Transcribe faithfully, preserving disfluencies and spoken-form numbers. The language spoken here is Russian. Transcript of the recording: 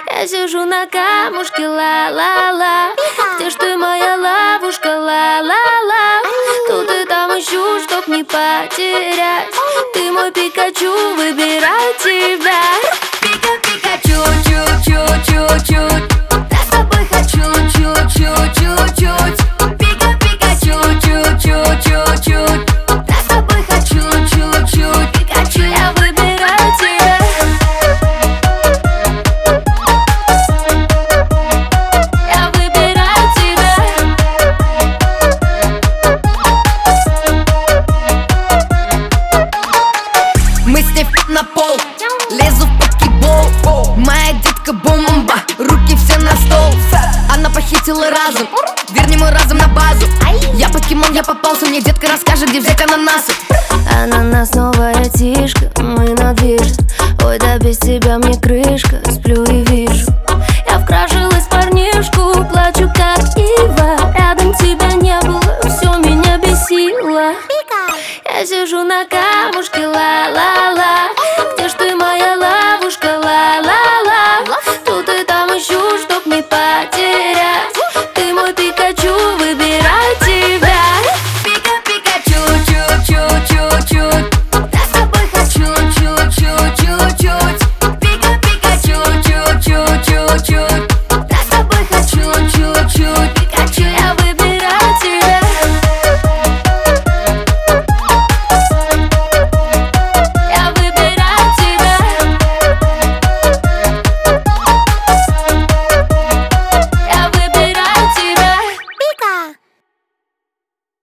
Я сижу на камушке, ла-ла-ла. Где ж ты, моя ловушка, ла-ла-ла. Тут и там ищу, чтоб не потерять. Ты мой Пикачу, выбирай тебя. Пика-пикачу, чу-чу-чу-чуть. Я с тобой хочу, чу-чу-чу-чуть. Пика-пикачу, чу-чу-чу-чуть. Я с тобой хочу, чуть-чуть. Пикачу, я выбираю тебя. Я выбираю тебя. Мы с ней на пол, лезу в покебол. Моя детка бомба, руки все на стол. Она похитила разум, верни мой разум на базу. Я покемон, я попался, мне детка расскажет, где взять ананасы. Ананас, новая тишка, мы на движ. Ой, да без тебя мне крышка. Сплю